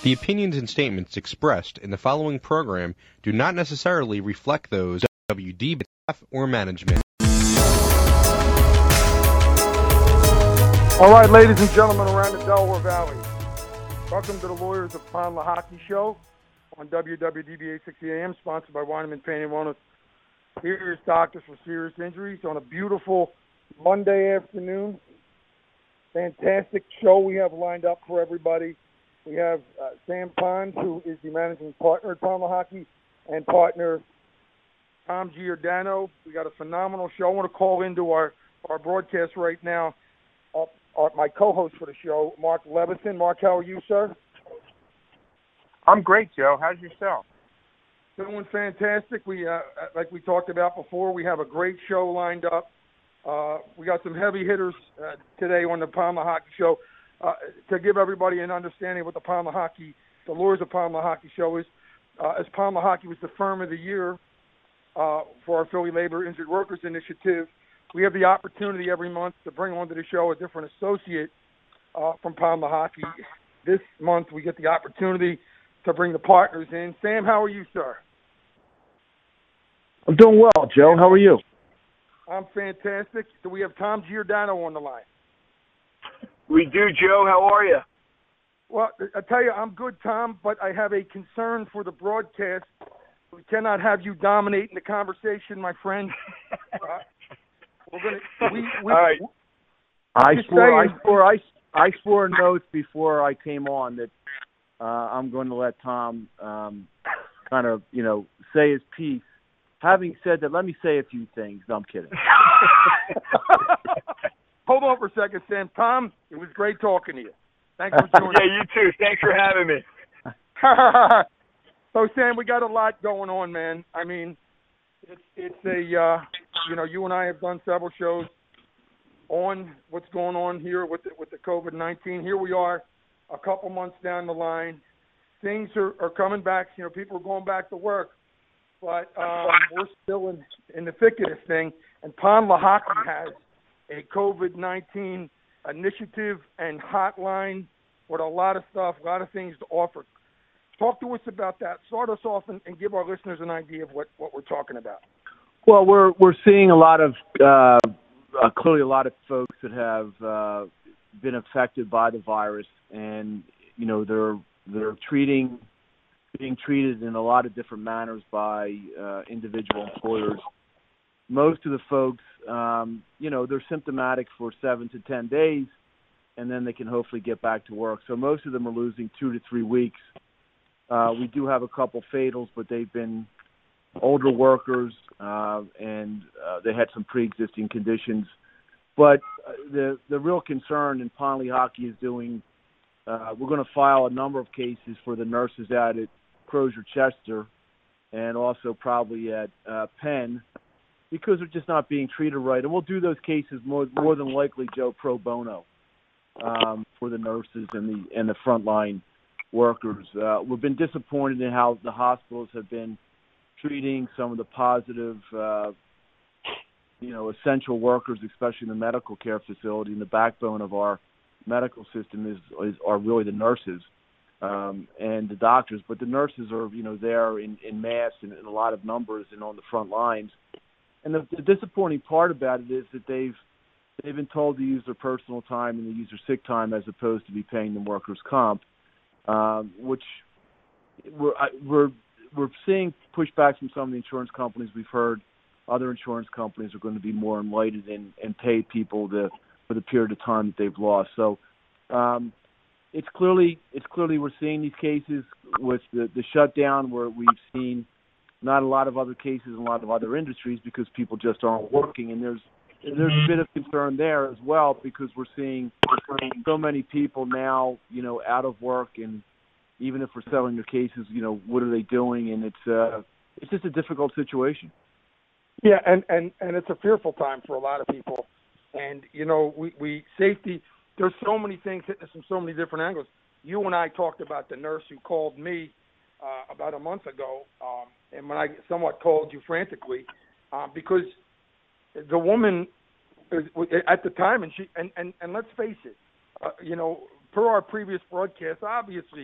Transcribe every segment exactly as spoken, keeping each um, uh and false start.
The opinions and statements expressed in the following program do not necessarily reflect those of W D B staff or management. All right, ladies and gentlemen around the Delaware Valley, welcome to the Lawyers of Pond Lehocky Show on W W D B eight sixty A M, sponsored by Weineman Pain and Wellness. Serious doctors for serious injuries on a beautiful Monday afternoon. Fantastic show we have lined up for everybody. We have uh, Sam Pond, who is the managing partner at Pond Lehocky, and partner Tom Giordano. We got a phenomenal show. I want to call into our, our broadcast right now uh, our, my co-host for the show, Mark Levison. Mark, how are you, sir? I'm great, Joe. How's yourself? Doing fantastic. We, uh, like we talked about before, we have a great show lined up. Uh, we got some heavy hitters uh, today on the Pond Lehocky Show. Uh, to give everybody an understanding of what the Pond Lehocky, the Lawyers of Pond Lehocky Show is, uh, as Pond Lehocky was the firm of the year uh, for our Philly Labor Injured Workers Initiative, we have the opportunity every month to bring onto the show a different associate uh, from Pond Lehocky. This month we get the opportunity to bring the partners in. Sam, how are you, sir? I'm doing well, Joe. How are you? I'm fantastic. So we have Tom Giordano on the line. We do, Joe. How are you? Well, I tell you, I'm good, Tom, but I have a concern for the broadcast. We cannot have you dominating the conversation, my friend. Uh, we're gonna. We, we, All right. I swore, I swore, I, I swore an oath before I came on that uh, I'm going to let Tom um, kind of, you know, say his piece. Having said that, let me say a few things. No, I'm kidding. Hold on for a second, Sam. Tom, it was great talking to you. Thanks for joining Yeah, you too. Thanks for having me. So, Sam, we got a lot going on, man. I mean, it's it's a, uh, you know, you and I have done several shows on what's going on here with the, with the COVID nineteen. Here we are a couple months down the line. Things are, are coming back. You know, people are going back to work. But um, we're still in, in the thick of this thing. And Pond Lehocky has a COVID nineteen initiative and hotline with a lot of stuff, a lot of things to offer. Talk to us about that. Start us off and, and give our listeners an idea of what, what we're talking about. Well, we're we're seeing a lot of uh, uh, clearly a lot of folks that have uh, been affected by the virus, and you know they're they're treating being treated in a lot of different manners by uh, individual employers. Most of the folks, um, you know, they're symptomatic for seven to ten days, and then they can hopefully get back to work. So most of them are losing two to three weeks. Uh, we do have a couple fatals, but they've been older workers, uh, and uh, they had some pre-existing conditions. But uh, the the real concern, and Pond Lehocky is doing, uh, we're going to file a number of cases for the nurses out at Crozier Chester and also probably at uh, Penn, because they're just not being treated right. And we'll do those cases more more than likely, Joe, pro bono um, for the nurses and the and the frontline workers. Uh, we've been disappointed in how the hospitals have been treating some of the positive, uh, you know, essential workers, especially in the medical care facility. And the backbone of our medical system is, is are really the nurses. Um, and the doctors, but the nurses are, you know, there in, in mass and in a lot of numbers and on the front lines. And the, the disappointing part about it is that they've they've been told to use their personal time and to use their sick time as opposed to be paying them workers' comp, um, which we're I, we're we're seeing pushback from some of the insurance companies. We've heard other insurance companies are going to be more enlightened and, and pay people the, for the period of time that they've lost. So. Um, It's clearly it's clearly we're seeing these cases with the, the shutdown where we've seen not a lot of other cases in a lot of other industries because people just aren't working. And there's there's a bit of concern there as well because we're seeing so many people now, you know, out of work. And even if we're settling their cases, you know, what are they doing? And it's uh, it's just a difficult situation. Yeah, and, and, and it's a fearful time for a lot of people. And, you know, we, we safety – there's so many things hitting us from so many different angles. You and I talked about the nurse who called me uh, about a month ago, um, and when I somewhat called you frantically, uh, because the woman is, at the time, and she and, and, and let's face it, uh, you know, per our previous broadcast, obviously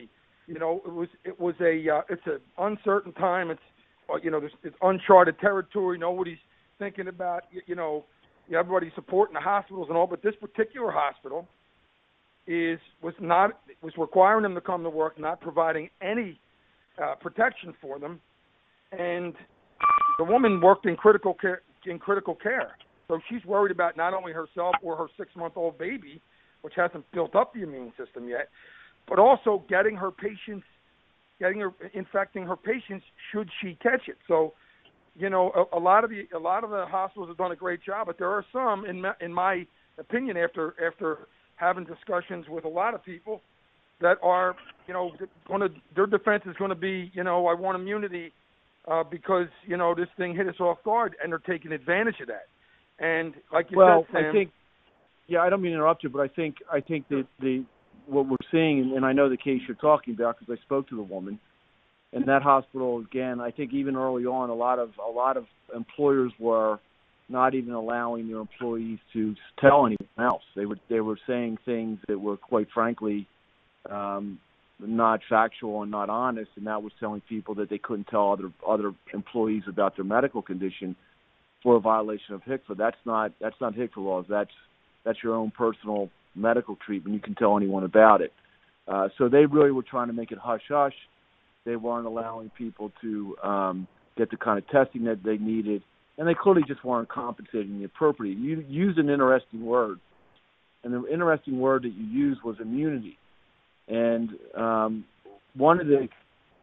You know, it was it was a uh, it's an uncertain time. It's uh, you know, there's, it's uncharted territory. Nobody's thinking about you, you know, everybody's supporting the hospitals and all, but this particular hospital is was not was requiring them to come to work, not providing any uh, protection for them, and the woman worked in critical care in critical care, so she's worried about not only herself or her six-month-old baby, which hasn't built up the immune system yet, but also getting her patients, getting her infecting her patients should she catch it. So, you know, a, a lot of the a lot of the hospitals have done a great job, but there are some, in my, in my opinion, after after having discussions with a lot of people, that are, you know, going to their defense is going to be, you know, I want immunity uh, because you know this thing hit us off guard, and they're taking advantage of that. And like you well, said, Sam, I think, yeah, I don't mean to interrupt you, but I think I think that the what we're seeing, and I know the case you're talking about because I spoke to the woman, and that hospital again. I think even early on, a lot of a lot of employers were not even allowing their employees to tell anyone else. They were they were saying things that were quite frankly um, not factual and not honest, and that was telling people that they couldn't tell other other employees about their medical condition for a violation of HICFA. That's not that's not HICFA laws. That's that's your own personal medical treatment. You can tell anyone about it. Uh, so they really were trying to make it hush hush. They weren't allowing people to um, get the kind of testing that they needed, and they clearly just weren't compensating the appropriate. You used an interesting word, and the interesting word that you used was immunity. And um, one of the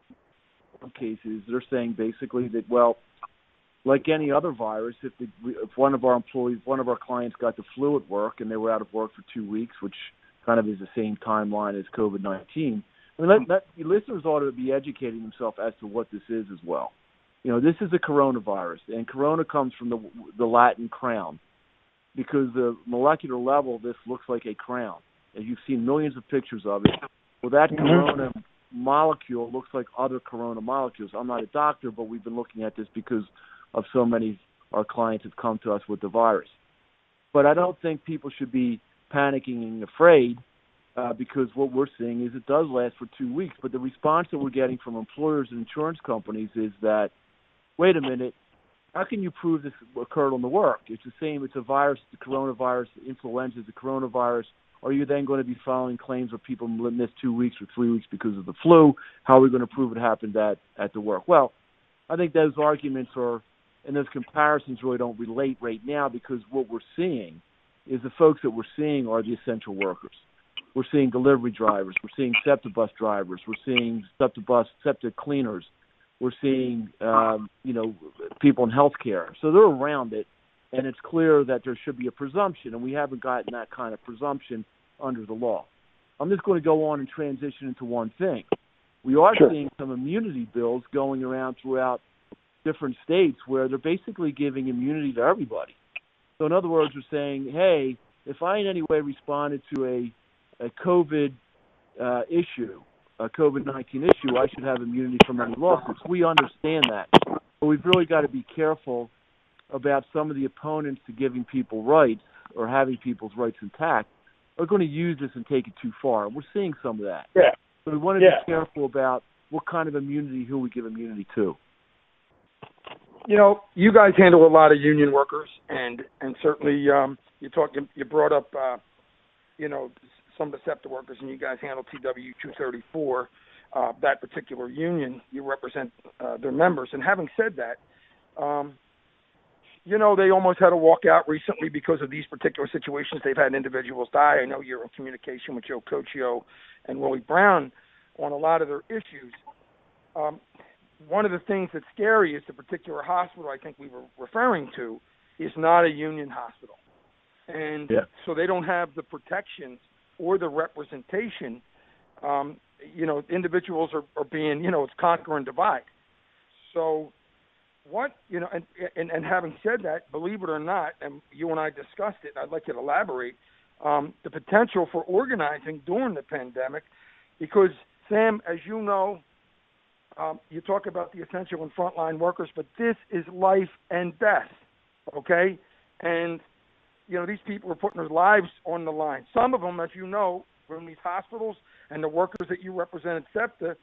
cases, they're saying basically that, well, like any other virus, if, the, if one of our employees, one of our clients got the flu at work and they were out of work for two weeks, which kind of is the same timeline as COVID nineteen, I mean, let, let, the listeners ought to be educating themselves as to what this is as well. You know, this is a coronavirus, and corona comes from the, the Latin crown, because the molecular level, this looks like a crown. And you've seen millions of pictures of it. Well, that mm-hmm. corona molecule looks like other corona molecules. I'm not a doctor, but we've been looking at this because of so many our clients have come to us with the virus. But I don't think people should be panicking and afraid uh, because what we're seeing is it does last for two weeks. But the response that we're getting from employers and insurance companies is that, wait a minute, how can you prove this occurred on the work? It's the same. It's a virus, the coronavirus, the influenza is the coronavirus. Are you then going to be filing claims where people missed two weeks or three weeks because of the flu? How are we going to prove it happened at, at the work? Well, I think those arguments are, and those comparisons really don't relate right now, because what we're seeing is the folks that we're seeing are the essential workers. We're seeing delivery drivers. We're seeing septic bus drivers. We're seeing septic bus, septic cleaners. We're seeing, um, you know, people in healthcare. So they're around it, and it's clear that there should be a presumption, and we haven't gotten that kind of presumption under the law. I'm just going to go on and transition into one thing. We are sure. seeing some immunity bills going around throughout different states where they're basically giving immunity to everybody. So in other words, they're saying, hey, if I in any way responded to a, a COVID uh, issue, a COVID nineteen issue, I should have immunity from any lawsuits. We understand that. But we've really got to be careful about some of the opponents to giving people rights or having people's rights intact are going to use this and take it too far. We're seeing some of that. Yeah. So we want to yeah. be careful about what kind of immunity, who we give immunity to. You know, you guys handle a lot of union workers, and and certainly um, you talked. You brought up, uh, you know, some of the SEPTA workers, and you guys handle T W two thirty-four, uh, that particular union. You represent uh, their members. And having said that, um, you know, they almost had to walk out recently because of these particular situations. They've had individuals die. I know you're in communication with Joe Cochio and Willie Brown on a lot of their issues. Um, One of the things that's scary is the particular hospital I think we were referring to is not a union hospital. And yeah. so they don't have the protections or the representation. Um, you know, individuals are, are being, you know, it's conquer and divide. So what, you know, and, and, and having said that, believe it or not, and you and I discussed it, and I'd like you to elaborate, um, the potential for organizing during the pandemic, because, Sam, as you know, Um, you talk about the essential and frontline workers, but this is life and death, okay? And, you know, these people are putting their lives on the line. Some of them, as you know, from these hospitals and the workers that you represent at SEPTA,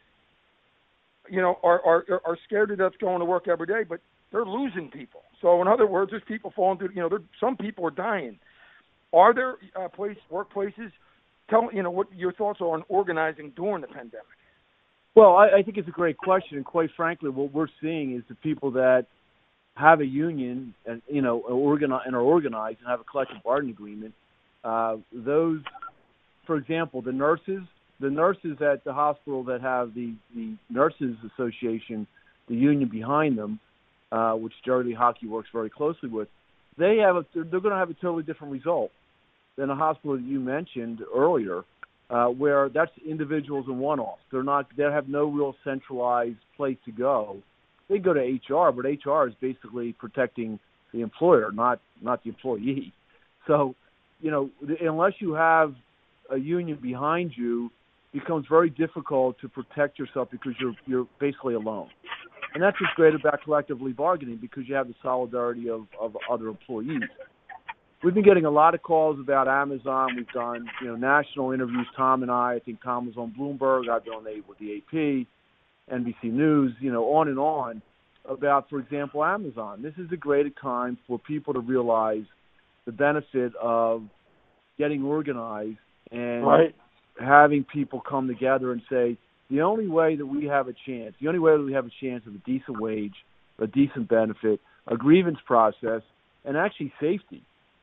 you know, are, are, are scared to death going to work every day, but they're losing people. So in other words, there's people falling through, you know, some people are dying. Are there uh, place, workplaces, tell, you know, what your thoughts are on organizing during the pandemic? Well, I, I think it's a great question, and quite frankly, what we're seeing is the people that have a union and, you know, organi- and are organized and have a collective bargaining agreement, uh, those, for example, the nurses, the nurses at the hospital that have the, the Nurses Association, the union behind them, uh, which Jerry Lee Hockey works very closely with, they have a, they're, they're going to have a totally different result than a hospital that you mentioned earlier, uh, where that's individuals and one-offs. They're not, they have no real centralized place to go. They go to H R, but H R is basically protecting the employer, not not the employee. So, you know, unless you have a union behind you, it becomes very difficult to protect yourself because you're you're basically alone. And that's what's great about collectively bargaining, because you have the solidarity of, of other employees. We've been getting a lot of calls about Amazon. We've done, you know, national interviews, Tom and I. I think Tom was on Bloomberg. I've been on the, with the A P, N B C News, you know, on and on about, for example, Amazon. This is a great time for people to realize the benefit of getting organized and right. having people come together and say, the only way that we have a chance, the only way that we have a chance of a decent wage, a decent benefit, a grievance process, and actually safety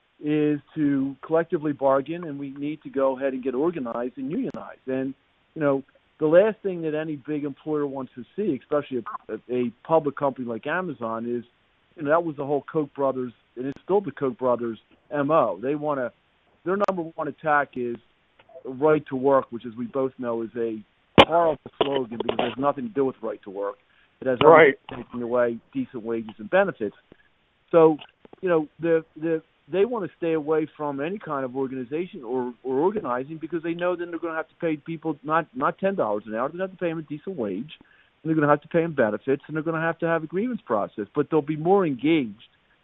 is to collectively bargain, and we need to go ahead and get organized and unionized. And, you know, the last thing that any big employer wants to see, especially a, a public company like Amazon, is, you know, that was the whole Koch brothers, and it's still the Koch brothers' M O. They want to, their number one attack is right to work, which, as we both know, is a horrible slogan because it has nothing to do with right to work. It has right. taking away decent wages and benefits. So, you know, the the they want to stay away from any kind of organization or, or organizing because they know then they're going to have to pay people not, not ten dollars an hour. They're going to have to pay them a decent wage, and they're going to have to pay them benefits, and they're going to have to have a grievance process. But they'll be more engaged.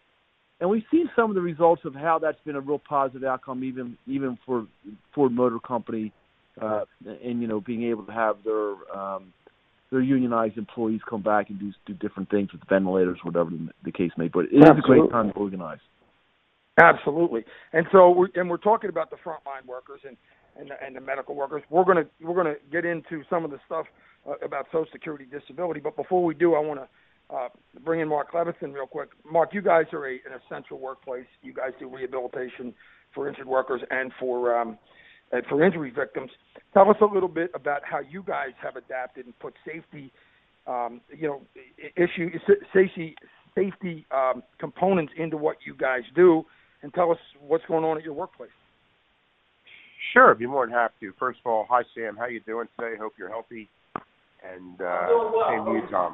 And we've seen some of the results of how that's been a real positive outcome, even even for Ford Motor Company, uh, and, you know, being able to have their um, their unionized employees come back and do do different things with ventilators, whatever the, the case may be. But it Absolutely. is a great time to organize. Absolutely. And so, we're, and we're talking about the frontline workers and, and, the, and the medical workers. We're going to we're going to get into some of the stuff uh, about Social Security disability. But before we do, I want to uh, bring in Mark Levinson real quick. Mark, you guys are a, an essential workplace. You guys do rehabilitation for injured workers and for um, and for injury victims. Tell us a little bit about how you guys have adapted and put safety, um, you know, issue safety safety um, components into what you guys do. And tell us what's going on at your workplace. Sure, I'd be more than happy to. First of all, hi, Sam. How you doing today? Hope you're healthy. And uh, well. same to you, Tom.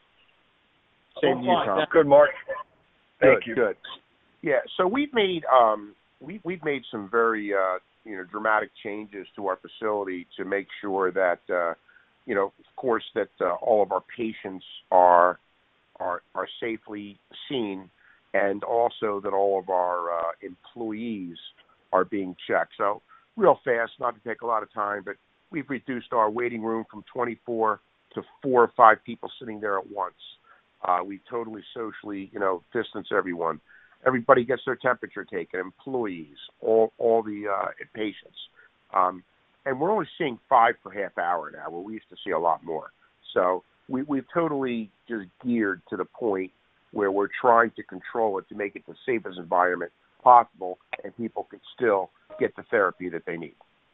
Same to you, Tom. Good, Mark. Thank good, you. Good. Yeah, so we've made um, we, we've made some very uh, you know dramatic changes to our facility to make sure that uh, you know, of course, that uh, all of our patients are are are safely seen, and also that all of our uh, employees are being checked. So real fast, not to take a lot of time, but we've reduced our waiting room from twenty-four to four or five people sitting there at once. Uh, we totally socially, you know, distance everyone. Everybody gets their temperature taken, employees, all all the uh, patients. Um, and we're only seeing five per half hour now, where we used to see a lot more. So we, we've totally just geared to the point where we're trying to control it to make it the safest environment possible, and people can still get the therapy that they need.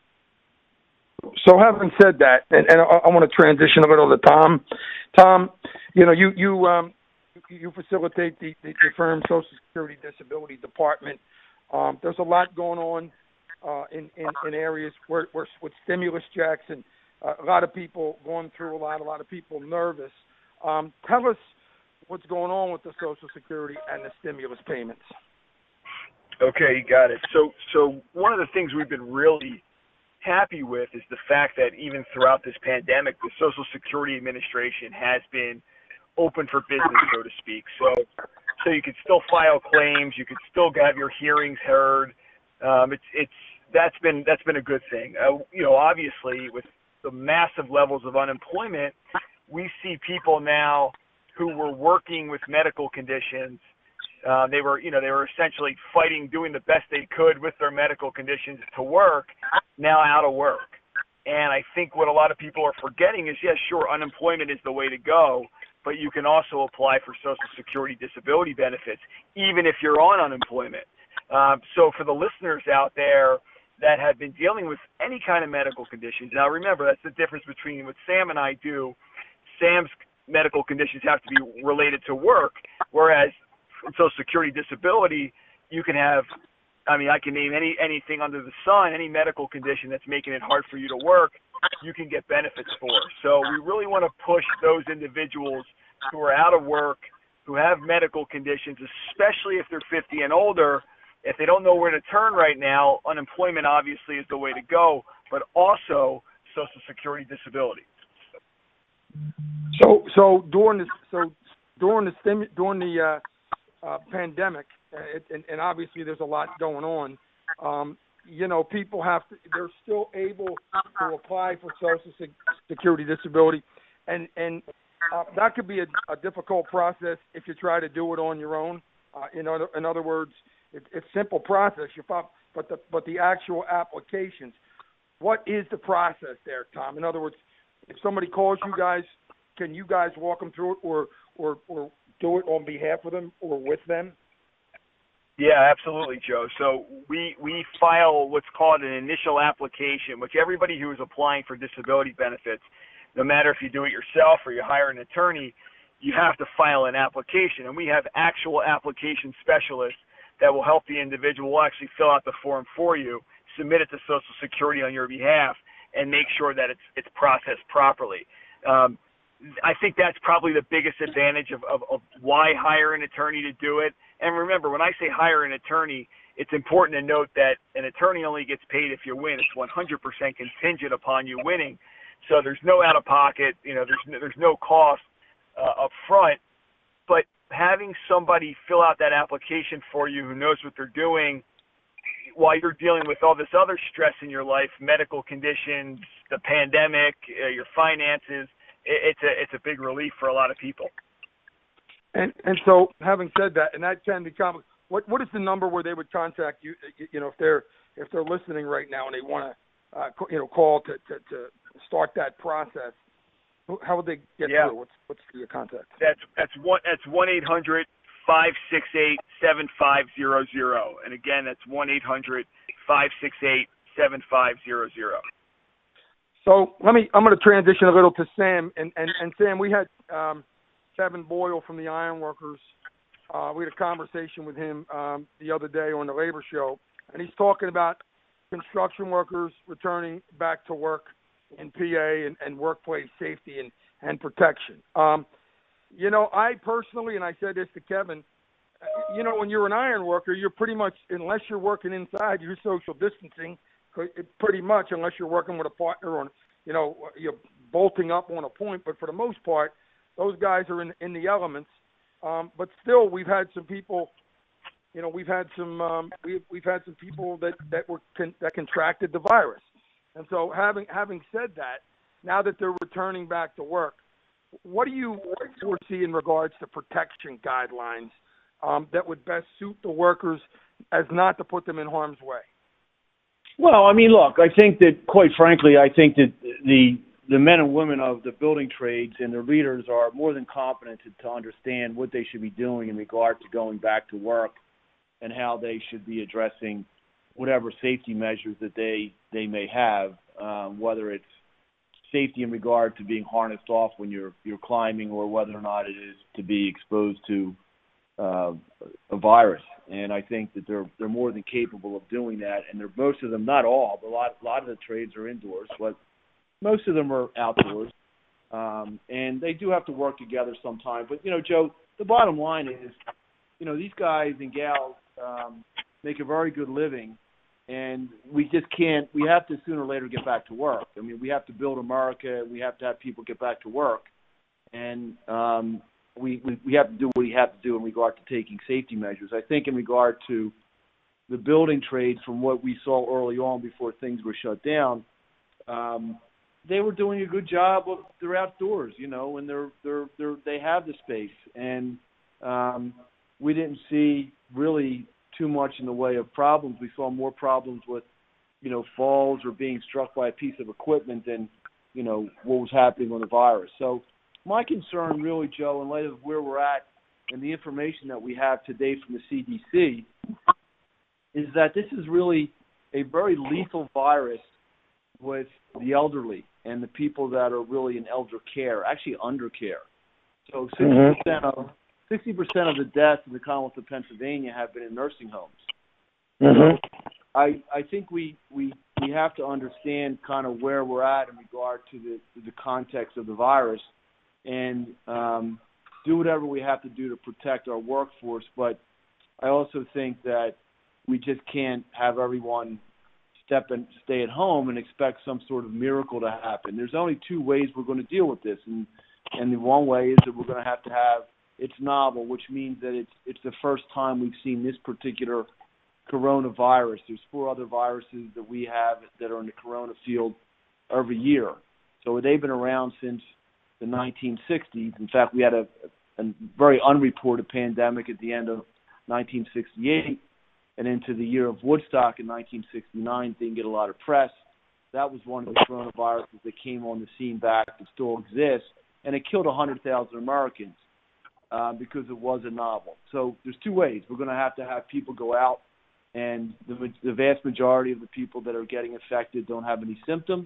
So having said that, and, and I, I want to transition a little to Tom. Tom, you know, you you um, you facilitate the, the, the firm's Social Security Disability Department. Um, there's a lot going on uh, in, in, in areas where, where with stimulus checks and uh, a lot of people going through a lot, a lot of people nervous. Um, tell us what's going on with the Social Security and the stimulus payments. Okay, you got it. So, so one of the things we've been really happy with is the fact that even throughout this pandemic, the Social Security Administration has been open for business, so to speak. So, so you could still file claims, you could still have your hearings heard. Um, it's it's that's been that's been a good thing. Uh, you know, obviously with the massive levels of unemployment, we see people now who were working with medical conditions. Uh, they were, you know, they were essentially fighting, doing the best they could with their medical conditions to work, now out of work. And I think what a lot of people are forgetting is, yes, sure, unemployment is the way to go, but you can also apply for Social Security disability benefits, even if you're on unemployment. Um, so for the listeners out there that have been dealing with any kind of medical conditions, now remember, that's the difference between what Sam and I do. Sam's medical conditions have to be related to work, whereas Social Security disability, you can have, I mean, I can name any anything under the sun, any medical condition that's making it hard for you to work, you can get benefits for. So we really want to push those individuals who are out of work, who have medical conditions, especially if they're fifty and older. If they don't know where to turn right now, unemployment obviously is the way to go, but also Social Security disability. So, so during the so during the stim, during the uh, uh, pandemic, it, and, and obviously there's a lot going on. Um, you know, people have to, they're still able to apply for Social Security disability, and and uh, that could be a, a difficult process if you try to do it on your own. Uh, in other in other words, it, it's a simple process. You file, but the but the actual applications. What is the process there, Tom? In other words, if somebody calls you guys, can you guys walk them through it, or or or do it on behalf of them or with them? Yeah, absolutely, Joe. So we we file what's called an initial application, which everybody who is applying for disability benefits, no matter if you do it yourself or you hire an attorney, you have to file an application. And we have actual application specialists that will help the individual. Will actually fill out the form for you, submit it to Social Security on your behalf, and make sure that it's it's processed properly. Um, I think that's probably the biggest advantage of, of, of why hire an attorney to do it. And remember, when I say hire an attorney, it's important to note that an attorney only gets paid if you win. It's one hundred percent contingent upon you winning. So there's no out-of-pocket, you know, there's no, there's no cost uh, up front. But having somebody fill out that application for you who knows what they're doing while you're dealing with all this other stress in your life, medical conditions, the pandemic, uh, your finances, it, it's a it's a big relief for a lot of people. And and so, having said that, and that can become, what what is the number where they would contact you? You know, if they're if they're listening right now and they want to, uh, you know, call to, to, to start that process, how would they get yeah. through? What's what's the contact? That's that's one that's one eight hundred five six eight seven five zero zero, and again that's one eight hundred five six eight seven five zero zero. So let me. I'm going to transition a little to Sam, and and, and Sam, we had. Um, Kevin Boyle from the Ironworkers. Uh, we had a conversation with him um, the other day on the Labor Show, and he's talking about construction workers returning back to work in P A and, and workplace safety and, and protection. Um, you know, I personally, and I said this to Kevin, uh, you know, when you're an iron worker, you're pretty much, unless you're working inside, you're social distancing, pretty much, unless you're working with a partner on, you know, you're bolting up on a point, but for the most part, those guys are in in the elements, um, but still, we've had some people. You know, we've had some um, we've we've had some people that that were con- that contracted the virus, and so having having said that, now that they're returning back to work, what do you foresee in regards to protection guidelines um, that would best suit the workers as not to put them in harm's way? Well, I mean, look, I think that, quite frankly, I think that the the men and women of the building trades and their leaders are more than competent to, to understand what they should be doing in regard to going back to work and how they should be addressing whatever safety measures that they, they may have, um, whether it's safety in regard to being harnessed off when you're you're climbing, or whether or not it is to be exposed to uh, a virus. And I think that they're they're more than capable of doing that. And they're most of them, not all, but a lot a lot of the trades are indoors, but most of them are outdoors, um, and they do have to work together sometimes. But, you know, Joe, the bottom line is, you know, these guys and gals um, make a very good living, and we just can't – we have to sooner or later get back to work. I mean, we have to build America. We have to have people get back to work, and um, we, we, we have to do what we have to do in regard to taking safety measures. I think in regard to the building trades, from what we saw early on before things were shut down, um, they were doing a good job of they're outdoors, you know, and they're they're they're they have the space, and um, we didn't see really too much in the way of problems. We saw more problems with, you know, falls or being struck by a piece of equipment than, you know, what was happening on the virus. So my concern really, Joe, in light of where we're at and the information that we have today from the C D C, is that this is really a very lethal virus with the elderly and the people that are really in elder care, actually under care. So sixty percent of sixty percent of the deaths in the Commonwealth of Pennsylvania have been in nursing homes. Mm-hmm. So I I think we, we we have to understand kind of where we're at in regard to the to the context of the virus, and um, do whatever we have to do to protect our workforce. But I also think that we just can't have everyone step and stay at home and expect some sort of miracle to happen. There's only two ways we're going to deal with this, and and the one way is that we're going to have to have it's novel, which means that it's it's the first time we've seen this particular coronavirus. There's four other viruses that we have that are in the corona field every year. So they've been around since the nineteen sixties. In fact, we had a, a very unreported pandemic at the end of nineteen sixty-eight and into the year of Woodstock in nineteen sixty-nine. Didn't get a lot of press. That was one of the coronaviruses that came on the scene back that still exists, and it killed one hundred thousand Americans uh, because it was a novel. So there's two ways. We're going to have to have people go out, and the, the vast majority of the people that are getting affected don't have any symptoms.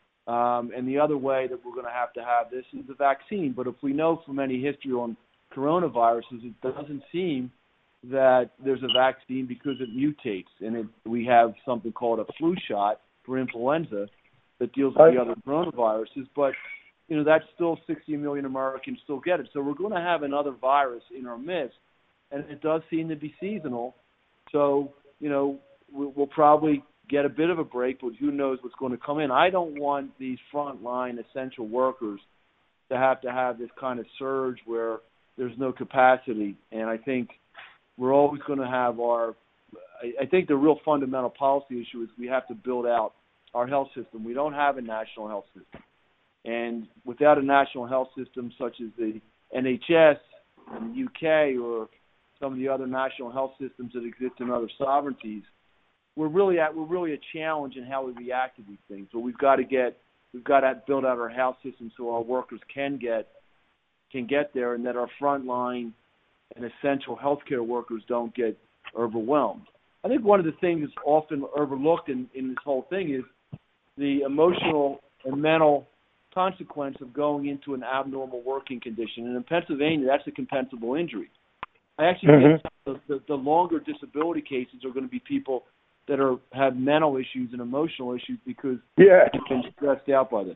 Um, and the other way that we're going to have to have this is the vaccine. But if we know from any history on coronaviruses, it doesn't seem that there's a vaccine because it mutates. And it, we have something called a flu shot for influenza that deals with the other coronaviruses. But, you know, that's still sixty million Americans still get it. So we're going to have another virus in our midst, and it does seem to be seasonal. So, you know, we'll probably get a bit of a break, but who knows what's going to come in. I don't want these frontline essential workers to have to have this kind of surge where there's no capacity. And I think we're always going to have our – I think the real fundamental policy issue is we have to build out our health system. We don't have a national health system. And without a national health system such as the N H S in the U K or some of the other national health systems that exist in other sovereignties, we're really at we're really a challenge in how we react to these things. But we've got to get we've got to build out our health system so our workers can get can get there, and that our frontline and essential healthcare workers don't get overwhelmed. I think one of the things that's often overlooked in, in this whole thing is the emotional and mental consequence of going into an abnormal working condition. And in Pennsylvania, that's a compensable injury. I actually mm-hmm. think the, the, the longer disability cases are going to be people that are have mental issues and emotional issues because yeah. they've been stressed out by this.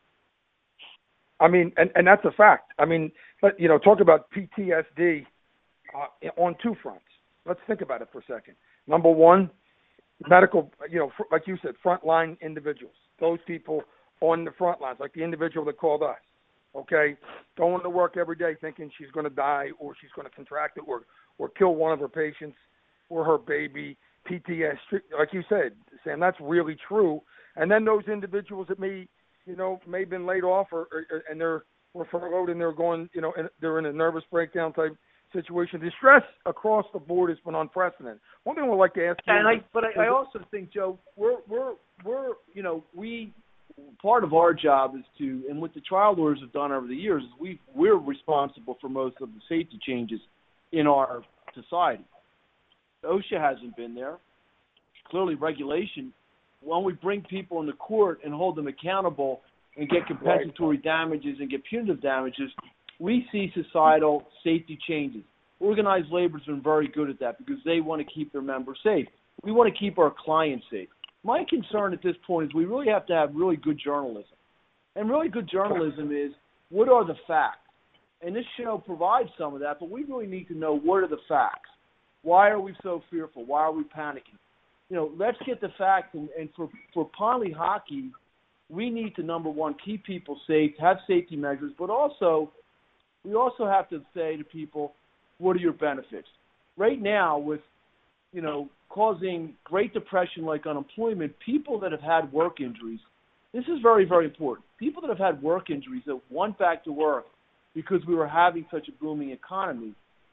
I mean, and, and that's a fact. I mean, but, you know, talk about P T S D uh, on two fronts. Let's think about it for a second. Number one, medical, you know, like you said, frontline individuals, those people on the front lines, like the individual that called us, okay, going to work every day thinking she's going to die or she's going to contract it or, or kill one of her patients or her baby, P T S D, like you said, Sam, that's really true. And then those individuals that may, you know, may have been laid off or, or and they're were furloughed and they're going, you know, and they're in a nervous breakdown type situation. The stress across the board has been unprecedented. One thing I would like to ask you, and I, but I, I also think, Joe, we're we're we're you know we part of our job is to, and what the trial lawyers have done over the years is we we're responsible for most of the safety changes in our society. OSHA hasn't been there. Clearly, regulation. When we bring people into court and hold them accountable and get compensatory damages and get punitive damages, we see societal safety changes. Organized labor has been very good at that because they want to keep their members safe. We want to keep our clients safe. My concern at this point is we really have to have really good journalism. And really good journalism is, what are the facts? And this show provides some of that, but we really need to know, what are the facts? Why are we so fearful? Why are we panicking? You know, let's get the facts. And, and for, for Pawnee hockey, we need to, number one, keep people safe, have safety measures, but also we also have to say to people, what are your benefits? Right now, with you know, causing Great Depression like unemployment, people that have had work injuries, this is very, very important. People that have had work injuries that went back to work because we were having such a booming economy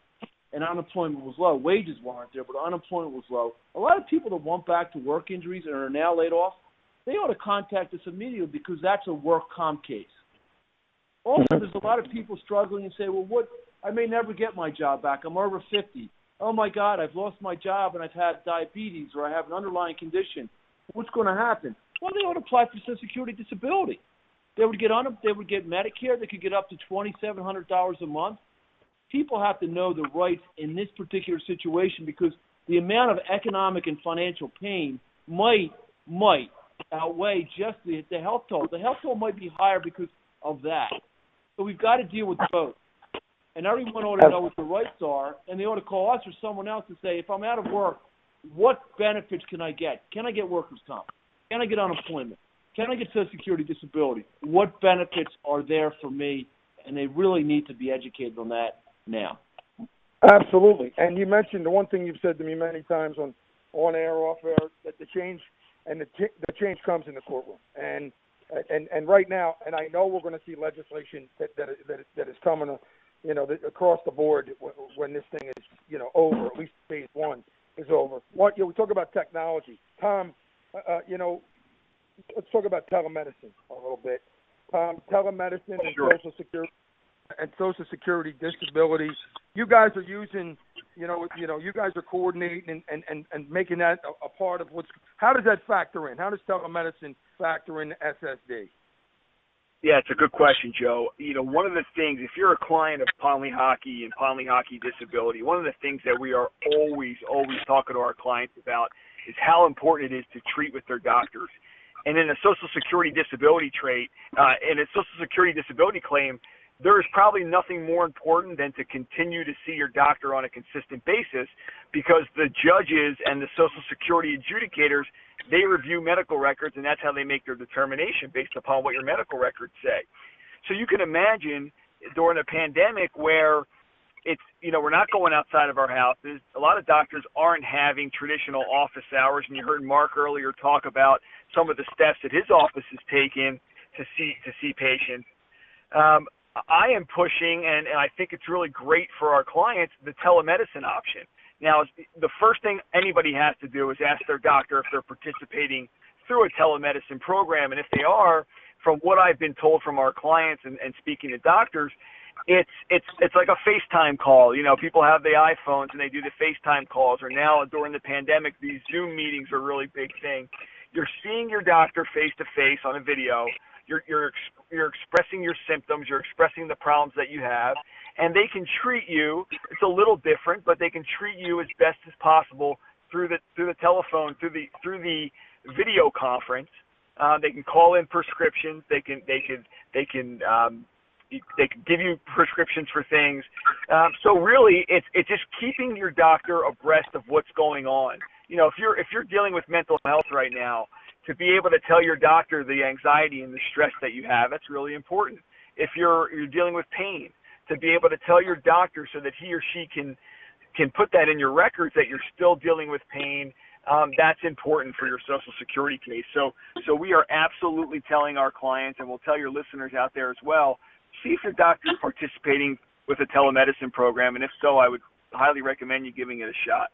and unemployment was low. Wages weren't there, but unemployment was low. A lot of people that went back to work injuries and are now laid off, they ought to contact us immediately because that's a work comp case. Also, there's a lot of people struggling and say, well, what? I may never get my job back. I'm over fifty. Oh, my God, I've lost my job and I've had diabetes or I have an underlying condition. What's going to happen? Well, they ought to apply for Social Security disability. They would get on. They would get Medicare. They could get up to twenty-seven hundred dollars a month. People have to know the rights in this particular situation because the amount of economic and financial pain might might outweigh just the, the health toll. The health toll might be higher because of that. So we've got to deal with both. And everyone ought to know what the rights are, and they ought to call us or someone else and say, if I'm out of work, what benefits can I get? Can I get workers' comp? Can I get unemployment? Can I get Social Security disability? What benefits are there for me? And they really need to be educated on that now. Absolutely. And you mentioned the one thing you've said to me many times on, on air, off air, that the change and the, t- the change comes in the courtroom. And and and right now, and I know we're going to see legislation that that that, that is coming, uh, you know, that, across the board when this thing is, you know, over. At least phase one is over. What you know, we talk about technology, Tom. Uh, you know, let's talk about telemedicine a little bit. Um, telemedicine and sure. Social Security and Social Security disability. You guys are using, you know, you know, you guys are coordinating and, and, and, and making that a, a part of what's. How does that factor in? How does telemedicine factor in S S D? Yeah, it's a good question, Joe. You know, one of the things, if you're a client of Ponley Hockey and Ponley Hockey Disability, one of the things that we are always, always talking to our clients about is how important it is to treat with their doctors. And in a Social Security disability trait, uh, in a Social Security disability claim, there is probably nothing more important than to continue to see your doctor on a consistent basis because the judges and the Social Security adjudicators, they review medical records, and that's how they make their determination based upon what your medical records say. So you can imagine during a pandemic where it's, you know, we're not going outside of our houses. A lot of doctors aren't having traditional office hours, and you heard Mark earlier talk about some of the steps that his office is taking to see to see patients. Um, I am pushing, and, and I think it's really great for our clients, the telemedicine option. Now, the first thing anybody has to do is ask their doctor if they're participating through a telemedicine program, and if they are, from what I've been told from our clients and, and speaking to doctors, it's it's it's like a FaceTime call. You know, people have the iPhones and they do the FaceTime calls, or now during the pandemic, these Zoom meetings are a really big thing. You're seeing your doctor face-to-face on a video. You're you're you're expressing your symptoms. You're expressing the problems that you have, and they can treat you. It's a little different, but they can treat you as best as possible through the through the telephone, through the through the video conference. Uh, they can call in prescriptions. They can they can they can um, they can give you prescriptions for things. Um, so really, it's it's just keeping your doctor abreast of what's going on. You know, if you're if you're dealing with mental health right now, to be able to tell your doctor the anxiety and the stress that you have, that's really important. If you're you're dealing with pain, to be able to tell your doctor so that he or she can can put that in your records that you're still dealing with pain, um, that's important for your Social Security case. So so we are absolutely telling our clients, and we'll tell your listeners out there as well, see if your doctor is participating with a telemedicine program, and if so, I would highly recommend you giving it a shot.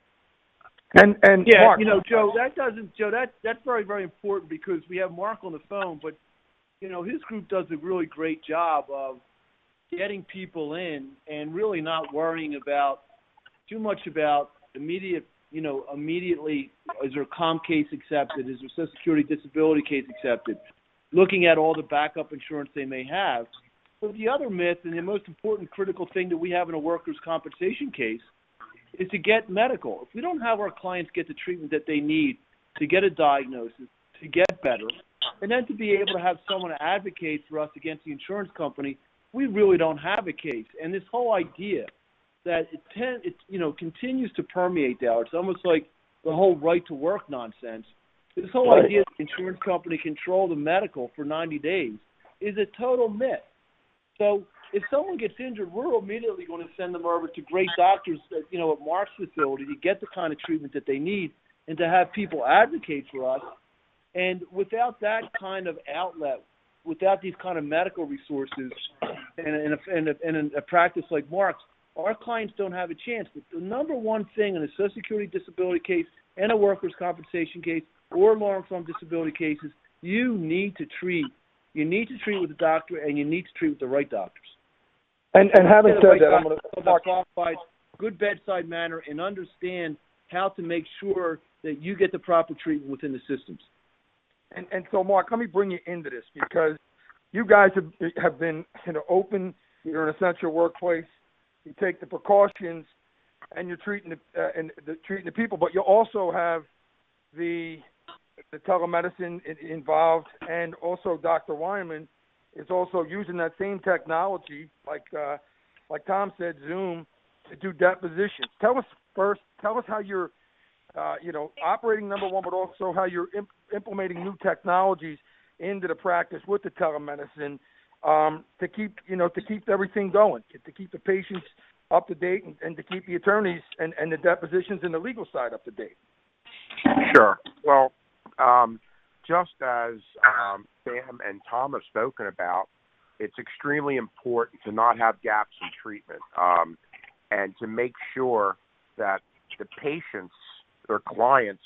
And and yeah, Mark, you know, Joe, that doesn't Joe. That that's very very important because we have Mark on the phone, but you know his group does a really great job of getting people in and really not worrying about too much about immediate, you know, immediately is their comp case accepted, is their Social Security disability case accepted, looking at all the backup insurance they may have. But the other myth and the most important critical thing that we have in a workers' compensation case is to get medical. If we don't have our clients get the treatment that they need to get a diagnosis, to get better, and then to be able to have someone advocate for us against the insurance company, we really don't have a case. And this whole idea that it, ten, it you know continues to permeate now, it's almost like the whole right to work nonsense. This whole right. idea that the insurance company control the medical for ninety days is a total myth. So if someone gets injured, we're immediately going to send them over to great doctors, you know, at Mark's facility to get the kind of treatment that they need and to have people advocate for us. And without that kind of outlet, without these kind of medical resources and in a, in a, in a practice like Mark's, our clients don't have a chance. But the number one thing in a Social Security disability case and a workers' compensation case or long-term disability cases, you need to treat. You need to treat with a doctor, and you need to treat with the right doctors. And and having said right that, I'm going to talk qualified, good bedside manner, and understand how to make sure that you get the proper treatment within the systems. And and so, Mark, let me bring you into this because you guys have have been you know open. You're an essential workplace. You take the precautions, and you're treating the uh, and the, treating the people, but you also have the the telemedicine involved, and also Doctor Weinman is also using that same technology, like uh, like Tom said, Zoom, to do depositions. Tell us first. Tell us how you're, uh, you know, operating number one, but also how you're imp- implementing new technologies into the practice with the telemedicine um, to keep, you know, to keep everything going, to keep the patients up to date, and, and to keep the attorneys and, and the depositions and the legal side up to date. Sure. Well. Um, just as um, Sam and Tom have spoken about, it's extremely important to not have gaps in treatment um, and to make sure that the patients or clients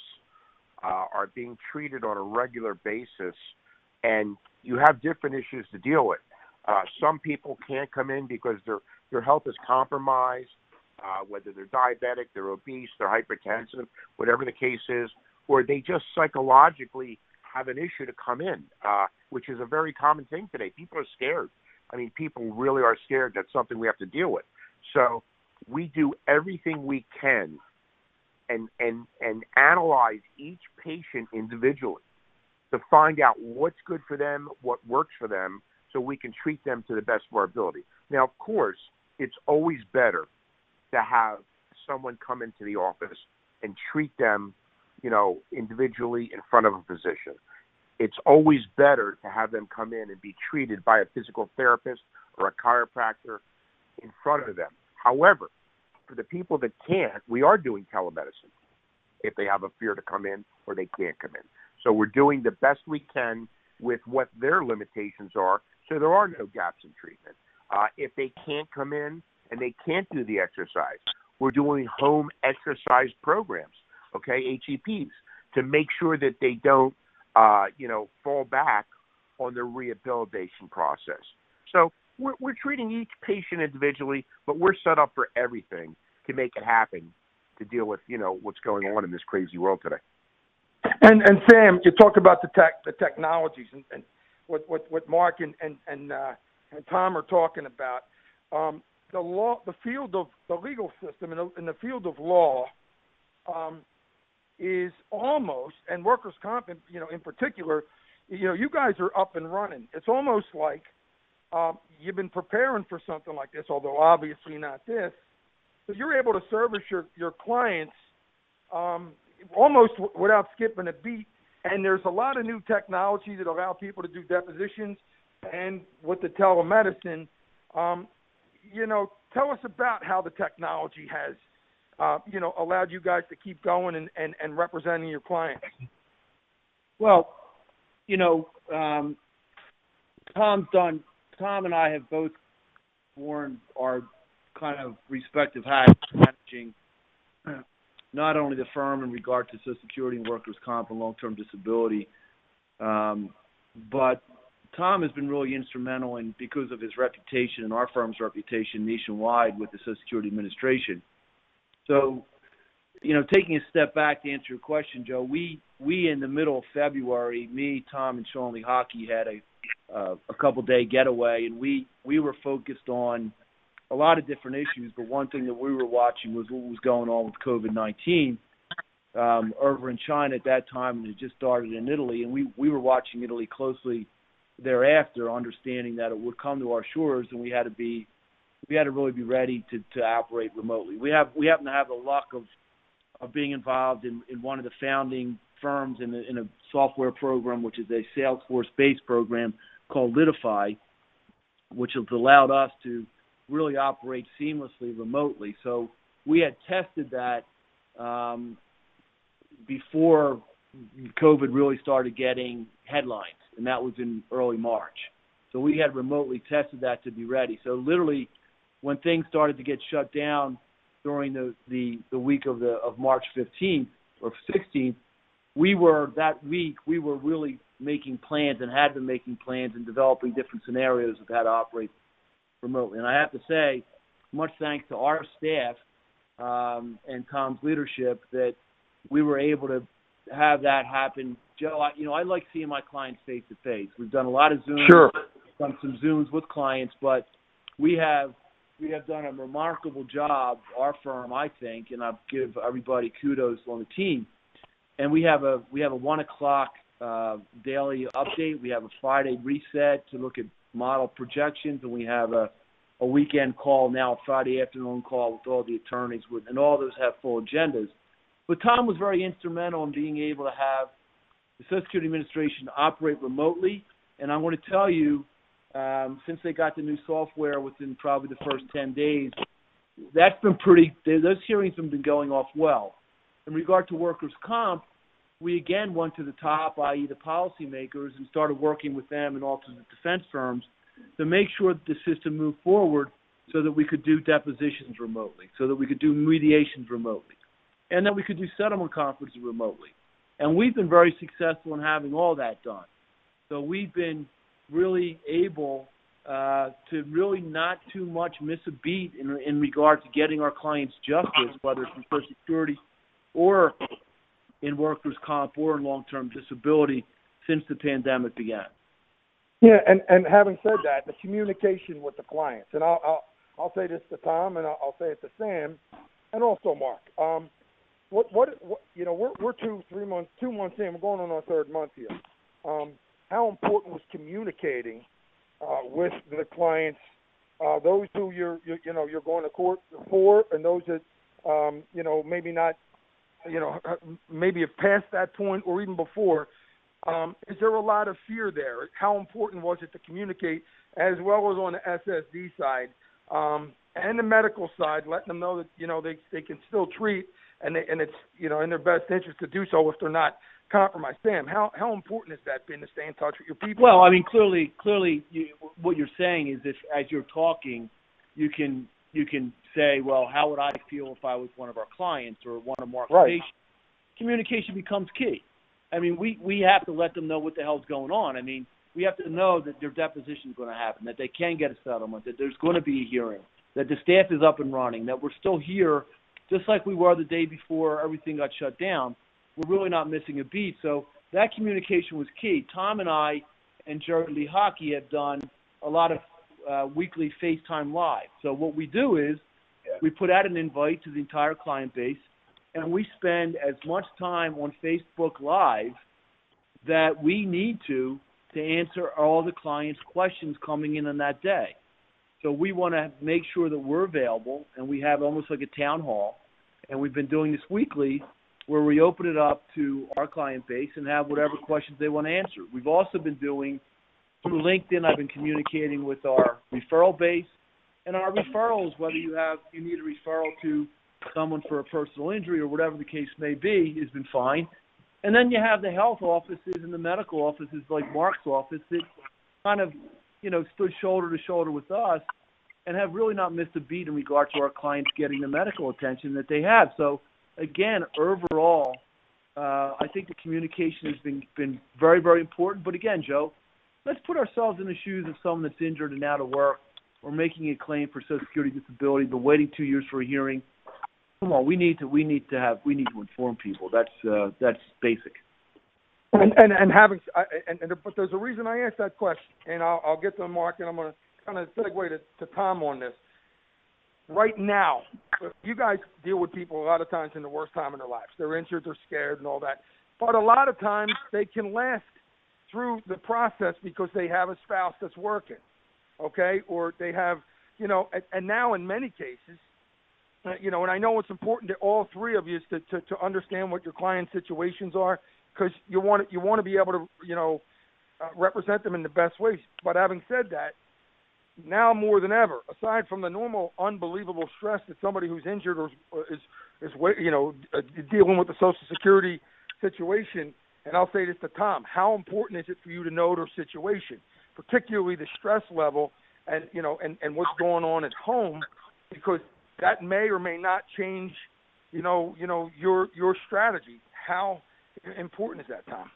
uh, are being treated on a regular basis, and you have different issues to deal with. Uh, some people can't come in because their their health is compromised, uh, whether they're diabetic, they're obese, they're hypertensive, whatever the case is, or they just psychologically have an issue to come in, uh, which is a very common thing today. People are scared. I mean, people really are scared. That's something we have to deal with. So we do everything we can and and and analyze each patient individually to find out what's good for them, what works for them, so we can treat them to the best of our ability. Now, of course, it's always better to have someone come into the office and treat them, you know, individually in front of a physician. It's always better to have them come in and be treated by a physical therapist or a chiropractor in front of them. However, for the people that can't, we are doing telemedicine if they have a fear to come in or they can't come in. So we're doing the best we can with what their limitations are, so there are no gaps in treatment. Uh, if they can't come in and they can't do the exercise, we're doing home exercise programs, okay, H E Ps, to make sure that they don't, uh, you know, fall back on their rehabilitation process. So we're, we're treating each patient individually, but we're set up for everything to make it happen to deal with, you know, what's going on in this crazy world today. And and Sam, you talked about the tech, the technologies, and, and what, what what Mark and and and, uh, and Tom are talking about. Um, the law, the field of the legal system, in the, in the field of law, um, is almost, and workers' comp, you know, in particular, you know, you guys are up and running. It's almost like um, you've been preparing for something like this, although obviously not this. So you're able to service your your clients um, almost w- without skipping a beat. And there's a lot of new technology that allow people to do depositions, and with the telemedicine, um, you know, tell us about how the technology has, uh, you know, allowed you guys to keep going and, and, and representing your clients. Well, you know, um, Tom's done. Tom and I have both worn our kind of respective hats, managing not only the firm in regard to Social Security and workers' comp and long-term disability, um, but Tom has been really instrumental in, because of his reputation and our firm's reputation nationwide with the Social Security Administration. So, you know, taking a step back to answer your question, Joe, we we in the middle of February, me, Tom, and Sean Lee Hockey had a uh, a couple-day getaway, and we, we were focused on a lot of different issues, but one thing that we were watching was what was going on with COVID nineteen um, over in China at that time, and it just started in Italy, and we, we were watching Italy closely thereafter, understanding that it would come to our shores, and we had to be we had to really be ready to, to operate remotely. We have we happen to have the luck of of being involved in, in one of the founding firms in a, in a software program, which is a Salesforce-based program called Litify, which has allowed us to really operate seamlessly remotely. So we had tested that um, before COVID really started getting headlines, and that was in early March. So we had remotely tested that to be ready. So literally, when things started to get shut down during the, the, the week of the of March fifteenth or sixteenth, we were that week we were really making plans and had been making plans and developing different scenarios of how to operate remotely. And I have to say, much thanks to our staff um, and Tom's leadership, that we were able to have that happen. Joe, I, you know, I like seeing my clients face to face. We've done a lot of Zooms, Sure. done some Zooms with clients, but we have we have done a remarkable job, our firm, I think, and I'll give everybody kudos on the team. And we have a we have a one o'clock uh, daily update. We have a Friday reset to look at model projections, and we have a, a weekend call now, a Friday afternoon call with all the attorneys, with, and all those have full agendas. But Tom was very instrumental in being able to have the Social Security Administration operate remotely. And I want to tell you, um, since they got the new software within probably the first ten days, that's been pretty, those hearings have been going off well. In regard to workers' comp, we again went to the top, that is the policymakers, and started working with them and also the defense firms to make sure that the system moved forward so that we could do depositions remotely, so that we could do mediations remotely, and that we could do settlement conferences remotely. And we've been very successful in having all that done. So we've been really able uh, to really not too much miss a beat in, in regard to getting our clients justice, whether it's in Social Security or in workers' comp or in long-term disability, since the pandemic began. Yeah, and, and having said that, the communication with the clients, and I'll I'll, I'll say this to Tom, and I'll, I'll say it to Sam, and also Mark. Um, what, what what you know, we're we're two three months two months in. We're going on our third month here. Um, how important was communicating uh, with the clients, uh, those who you're you, you know you're going to court for, and those that um, you know maybe not. you know, maybe have passed that point or even before. Um, is there a lot of fear there? How important was it to communicate, as well as on the S S D side um, and the medical side, letting them know that, you know, they they can still treat and they, and it's, you know, in their best interest to do so if they're not compromised. Sam, how how important has that been to stay in touch with your people? Well, I mean, clearly, clearly, you, what you're saying is if, as you're talking, you can you can say, well, how would I feel if I was one of our clients or one of Mark's right. patients? Communication becomes key. I mean, we, we have to let them know what the hell's going on. I mean, we have to know that their deposition is going to happen, that they can get a settlement, that there's going to be a hearing, that the staff is up and running, that we're still here just like we were the day before everything got shut down. We're really not missing a beat. So that communication was key. Tom and I and Jerry Lee Hockey have done a lot of uh, weekly FaceTime Live. So what we do is yeah. we put out an invite to the entire client base, and we spend as much time on Facebook Live that we need to to answer all the clients' questions coming in on that day. So we want to make sure that we're available, and we have almost like a town hall, and we've been doing this weekly where we open it up to our client base and have whatever questions they want to answer. We've also been doing, through LinkedIn, I've been communicating with our referral base, and our referrals, whether you have you need a referral to someone for a personal injury or whatever the case may be, has been fine. And then you have the health offices and the medical offices like Mark's office that kind of, you know, stood shoulder to shoulder with us and have really not missed a beat in regard to our clients getting the medical attention that they have. So, again, overall, uh, I think the communication has been, been very, very important. But, again, Joe, let's put ourselves in the shoes of someone that's injured and out of work or making a claim for Social Security disability, but waiting two years for a hearing. Come on, we need to we need to have we need to inform people. That's uh, that's basic. And and, and having and, and but there's a reason I asked that question, and I'll, I'll get to Mark, and I'm going to kind of segue to, to Tom on this. Right now, you guys deal with people a lot of times in the worst time in their lives. They're injured, they're scared, and all that. But a lot of times they can last through the process because they have a spouse that's working, okay, or they have, you know, and, and now in many cases. Uh, you know, and I know it's important to all three of you to, to, to understand what your client situations are, because you want you want to be able to, you know, uh, represent them in the best ways. But having said that, now more than ever, aside from the normal unbelievable stress that somebody who's injured or is, is, you know, dealing with the Social Security situation, and I'll say this to Tom, how important is it for you to know their situation, particularly the stress level and, you know, and, and what's going on at home, because that may or may not change, you know, you know, your your strategy. How important is that, Tom?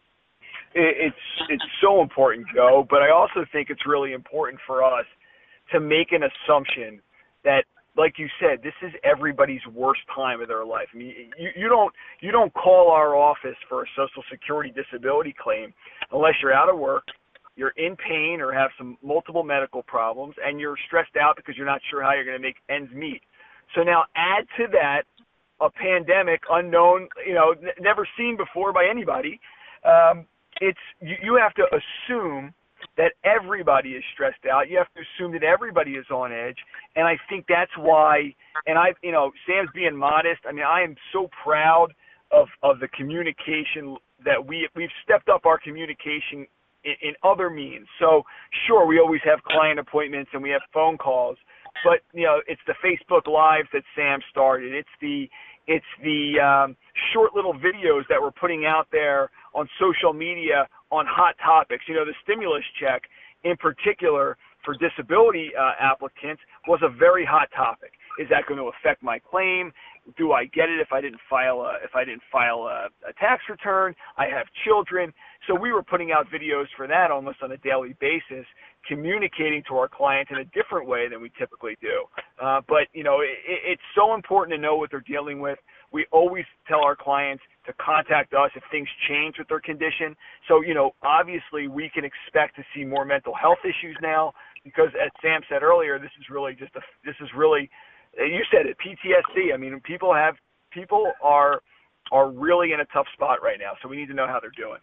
It's it's so important, Joe, but I also think it's really important for us to make an assumption that, like you said, this is everybody's worst time of their life. I mean, you, you don't you don't call our office for a Social Security disability claim unless you're out of work, you're in pain or have some multiple medical problems, and you're stressed out because you're not sure how you're going to make ends meet. So now add to that a pandemic unknown, you know, n- never seen before by anybody. Um, it's you, you have to assume that everybody is stressed out. You have to assume that everybody is on edge, and I think that's why. And I, you know, Sam's being modest. I mean, I am so proud of of the communication that we we've stepped up our communication in, in other means. So sure, we always have client appointments and we have phone calls, but you know, it's the Facebook Lives that Sam started. It's the It's the um, short little videos that we're putting out there on social media on hot topics. You know, the stimulus check in particular for disability uh, applicants was a very hot topic. Is that going to affect my claim? Do I get it if I didn't file a, if I didn't file a, a tax return? I have children. So we were putting out videos for that almost on a daily basis, communicating to our clients in a different way than we typically do. Uh, but, you know, it, it's so important to know what they're dealing with. We always tell our clients to contact us if things change with their condition. So, you know, obviously we can expect to see more mental health issues now because, as Sam said earlier, this is really just a, this is really, you said it, P T S D. I mean, people have, people are, are really in a tough spot right now. So we need to know how they're doing.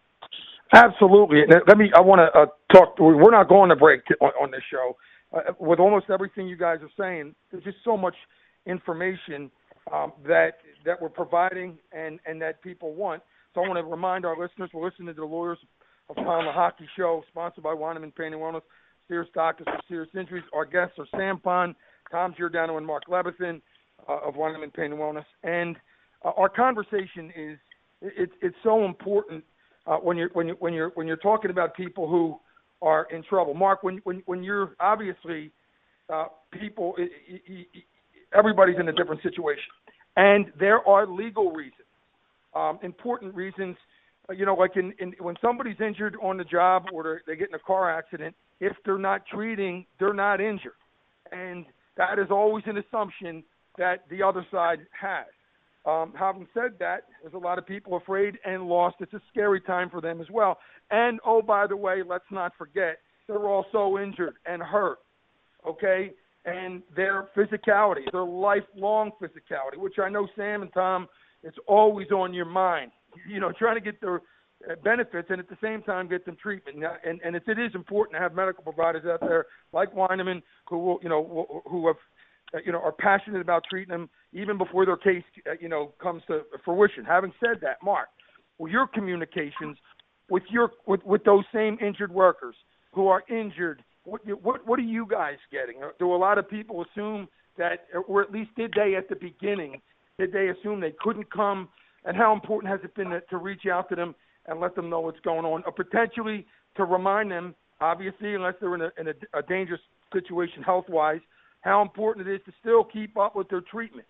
Absolutely. Let me, I want to uh, talk, we're not going to break on, on this show. Uh, with almost everything you guys are saying, there's just so much information um, that that we're providing and, and that people want. So I want to remind our listeners, we're listening to the Lawyers of Tom Hockey Show, sponsored by Weineman Pain and Wellness, Serious Doctors for Serious Injuries. Our guests are Sam Pond, Tom Giordano, and Mark Lebethan uh, of Weineman Pain and Wellness. And uh, our conversation is, it, it's so important uh, when you're when you when you're when you're talking about people who are in trouble. Mark, when when when you're obviously uh, people, it, it, it, everybody's in a different situation, and there are legal reasons, um, important reasons. Uh, you know, like in, in when somebody's injured on the job or they get in a car accident, if they're not treating, they're not injured, and that is always an assumption that the other side has. Um, having said that, there's a lot of people afraid and lost. It's a scary time for them as well. And, oh, by the way, let's not forget, they're also injured and hurt, okay? And their physicality, their lifelong physicality, which I know Sam and Tom, it's always on your mind, you know, trying to get their benefits and at the same time get them treatment. And, and it's, it is important to have medical providers out there like Weineman who, will, you know, who have, you know, are passionate about treating them even before their case, you know, comes to fruition. Having said that, Mark, well, your communications with your with, with those same injured workers who are injured, what, what what are you guys getting? Do a lot of people assume that, or at least did they at the beginning, did they assume they couldn't come? And how important has it been to, to reach out to them and let them know what's going on, or potentially to remind them, obviously, unless they're in a, in a, a dangerous situation health-wise, how important it is to still keep up with their treatment?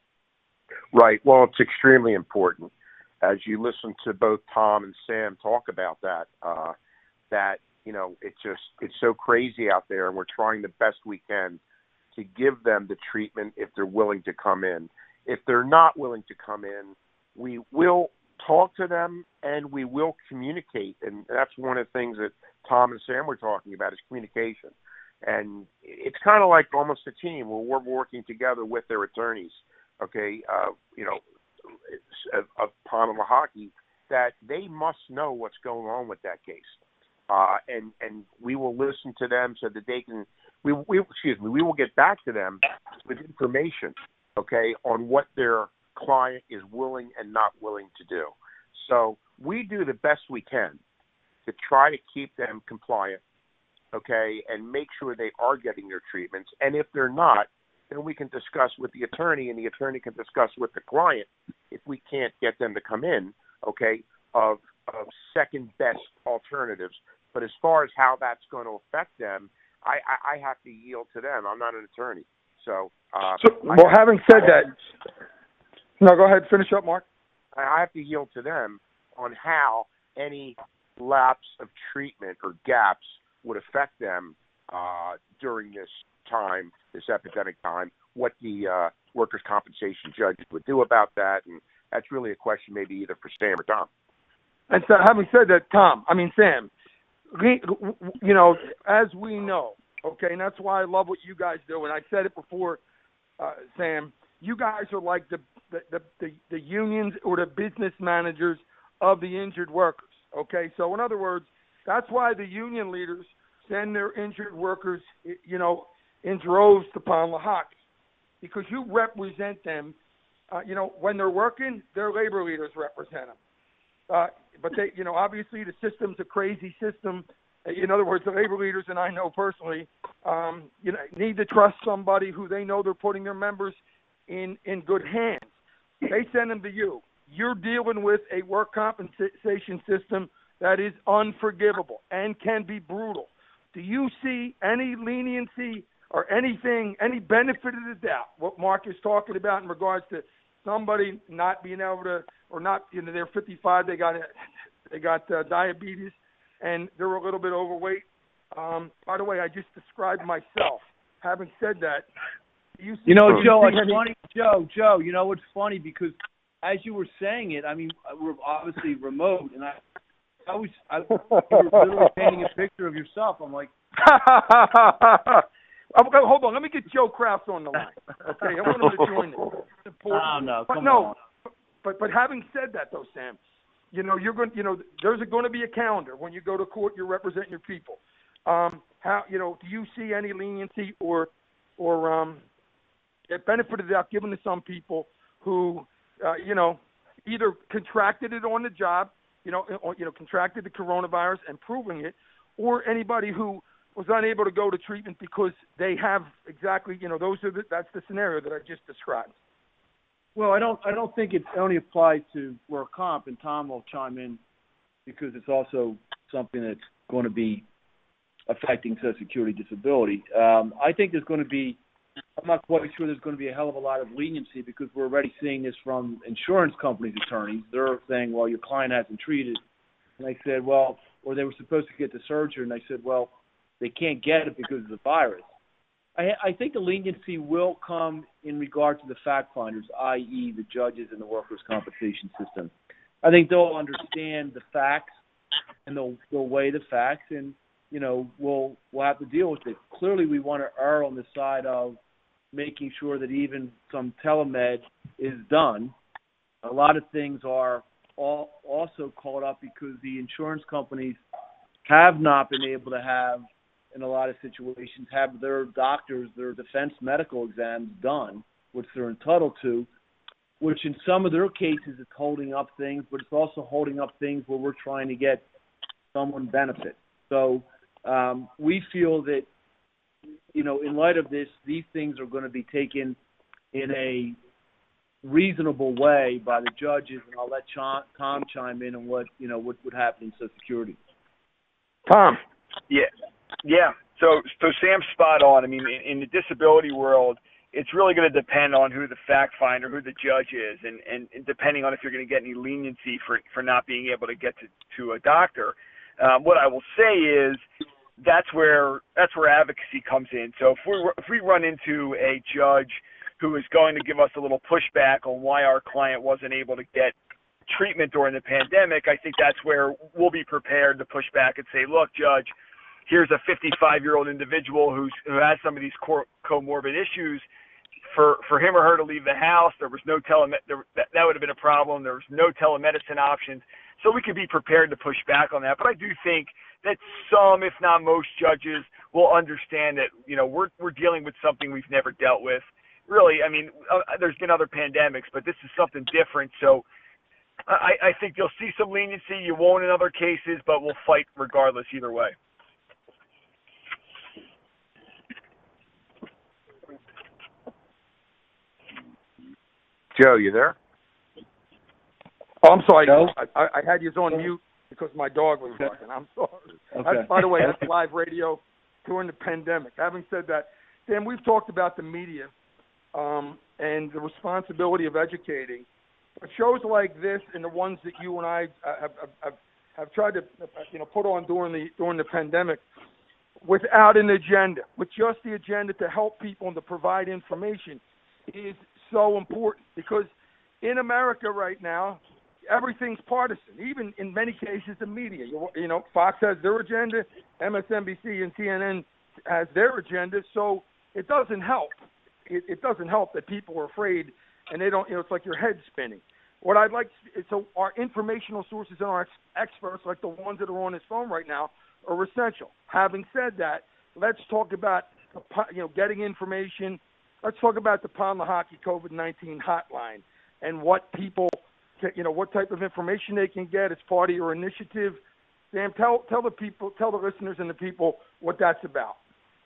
Right. Well, it's extremely important. As you listen to both Tom and Sam talk about that, uh, that, you know, it's just, it's so crazy out there, and we're trying the best we can to give them the treatment if they're willing to come in. If they're not willing to come in, we will talk to them and we will communicate. And that's one of the things that Tom and Sam were talking about is communication. And it's kind of like almost a team where we're working together with their attorneys, okay, uh, you know, of Pond Hockey, that they must know what's going on with that case. Uh, and, and we will listen to them so that they can, we, we excuse me, we will get back to them with information, okay, on what their client is willing and not willing to do. So we do the best we can to try to keep them compliant, okay, and make sure they are getting their treatments. And if they're not, then we can discuss with the attorney, and the attorney can discuss with the client if we can't get them to come in, okay, of, of second best alternatives. But as far as how that's going to affect them, I, I, I have to yield to them. I'm not an attorney. So, uh, so well, have, having said I that, have, no, go ahead, finish up, Mark. I have to yield to them on how any lapse of treatment or gaps would affect them uh, during this time, this epidemic time, what the uh, workers' compensation judges would do about that. And that's really a question maybe either for Sam or Tom. And so having said that, Tom, I mean, Sam, we, you know, as we know, okay, and that's why I love what you guys do. And I said it before, uh, Sam, you guys are like the, the, the, the, the unions or the business managers of the injured workers, okay? So in other words, that's why the union leaders send their injured workers, you know, in droves to Pond Lehocky, because you represent them. Uh, you know, when they're working, their labor leaders represent them. Uh, but they, you know, obviously the system's a crazy system. In other words, the labor leaders, and I know personally, um, you know, need to trust somebody who they know they're putting their members in in good hands. They send them to you. You're dealing with a work compensation system that is unforgivable and can be brutal. Do you see any leniency or anything, any benefit of the doubt, what Mark is talking about in regards to somebody not being able to, or not, you know, they're fifty-five, they got they got uh, diabetes, and they're a little bit overweight. Um, by the way, I just described myself. Having said that, you, see, you know, you Joe, it's any... funny, Joe, Joe, you know, it's funny because as you were saying it, I mean, we're obviously remote, and I, I was, I, you were literally painting a picture of yourself. I'm like, okay, hold on, let me get Joe Kraus on the line. Okay, I want him to join me. It's important. Oh no, but come no, on. But but having said that, though, Sam, you know, you're going, you know, there's going to be a calendar when you go to court. You're representing your people. Um, how, you know, do you see any leniency or or um, a benefit of that given to some people who, uh, you know, either contracted it on the job, you know, or, you know, contracted the coronavirus and proving it, or anybody who was unable to go to treatment because they have exactly, you know, those are the, that's the scenario that I just described. Well, I don't. I don't think it only applies to work comp, and Tom will chime in because it's also something that's going to be affecting Social Security disability. Um, I think there's going to be. I'm not quite sure there's going to be a hell of a lot of leniency because we're already seeing this from insurance companies' attorneys. They're saying, "Well, your client hasn't treated," and I said, "Well," or they were supposed to get the surgery, and I said, "Well, they can't get it because of the virus." I, I think the leniency will come in regard to the fact finders, that is the judges in the workers' compensation system. I think they'll understand the facts and they'll, they'll weigh the facts, and, you know, we'll, we'll have to deal with it. Clearly, we want to err on the side of making sure that even some telemed is done. A lot of things are all, also caught up because the insurance companies have not been able to have, in a lot of situations, have their doctors, their defense medical exams done, which they're entitled to, which in some of their cases it's holding up things, but it's also holding up things where we're trying to get someone benefit. So um, we feel that, you know, in light of this, these things are going to be taken in a reasonable way by the judges, and I'll let Ch- Tom chime in on what, you know, what would happen in Social Security. Tom. Yeah. Yeah, so so Sam's spot on. I mean, in, in the disability world, it's really going to depend on who the fact finder, who the judge is, and, and, and depending on if you're going to get any leniency for, for not being able to get to, to a doctor. Um, what I will say is that's where that's where advocacy comes in. So if we if we run into a judge who is going to give us a little pushback on why our client wasn't able to get treatment during the pandemic, I think that's where we'll be prepared to push back and say, look, Judge, here's a fifty-five-year-old individual who's, who has some of these co- comorbid issues. For for him or her to leave the house, there was no tele- there, that, that would have been a problem. There was no telemedicine options. So we could be prepared to push back on that. But I do think that some, if not most, judges will understand that, you know, we're we're dealing with something we've never dealt with. Really, I mean, uh, there's been other pandemics, but this is something different. So I, I think you'll see some leniency. You won't in other cases, but we'll fight regardless either way. Joe, you there? Oh, I'm sorry. No? I, I, I had you on mute because my dog was barking. I'm sorry. Okay. That's, by the way, that's live radio during the pandemic. Having said that, Dan, we've talked about the media um, and the responsibility of educating. But shows like this and the ones that you and I have, have, have, have tried to, you know, put on during the during the pandemic, without an agenda, with just the agenda to help people and to provide information, is so important. Because in America right now, everything's partisan. Even in many cases, the media. You, you know, Fox has their agenda, M S N B C and C N N has their agenda. So it doesn't help. It, it doesn't help that people are afraid. And they don't, you know, it's like your head spinning. What I'd like, so our informational sources and our ex- experts, like the ones that are on this phone right now, are essential. Having said that, let's talk about, you know, getting information. Let's talk about the Pound the Hockey COVID nineteen hotline and what people, can, you know, what type of information they can get as part of your initiative. Sam, tell tell the people, tell the listeners and the people what that's about.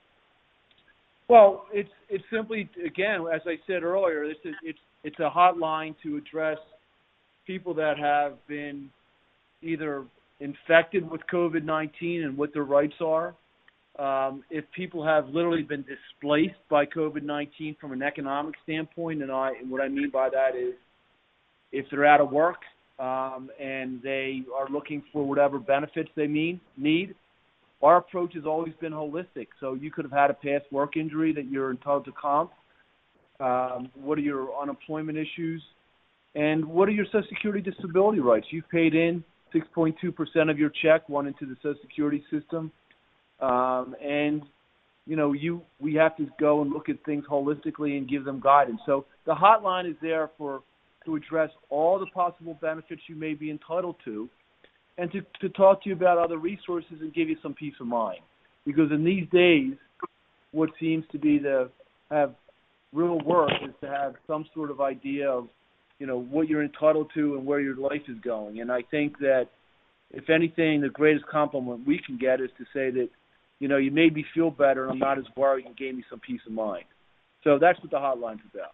Well, it's it's simply, again, as I said earlier, this is it's it's a hotline to address people that have been either infected with COVID nineteen and what their rights are. Um, if people have literally been displaced by COVID nineteen from an economic standpoint, and I and what I mean by that is if they're out of work um, and they are looking for whatever benefits they mean, need, our approach has always been holistic. So you could have had a past work injury that you're entitled to comp. Um, what are your unemployment issues? And what are your Social Security disability rights? You've paid in six point two percent of your check, went into the Social Security system. Um, and, you know, you we have to go and look at things holistically and give them guidance. So the hotline is there for to address all the possible benefits you may be entitled to, and to, to talk to you about other resources and give you some peace of mind. Because in these days, what seems to be the have real work is to have some sort of idea of, you know, what you're entitled to and where your life is going. And I think that, if anything, the greatest compliment we can get is to say that, you know, you made me feel better and I'm not as worried and gave me some peace of mind. So that's what the hotline's about.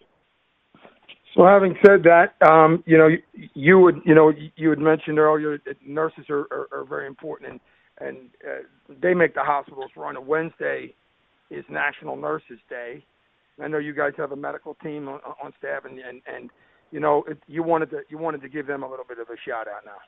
So having said that, um, you know, you, you would, you know, you had mentioned earlier that nurses are, are, are very important, and, and uh, they make the hospitals run. A Wednesday is National Nurses Day. I know you guys have a medical team on, on staff, and, and, and you know, it, you wanted to you wanted to give them a little bit of a shout out now.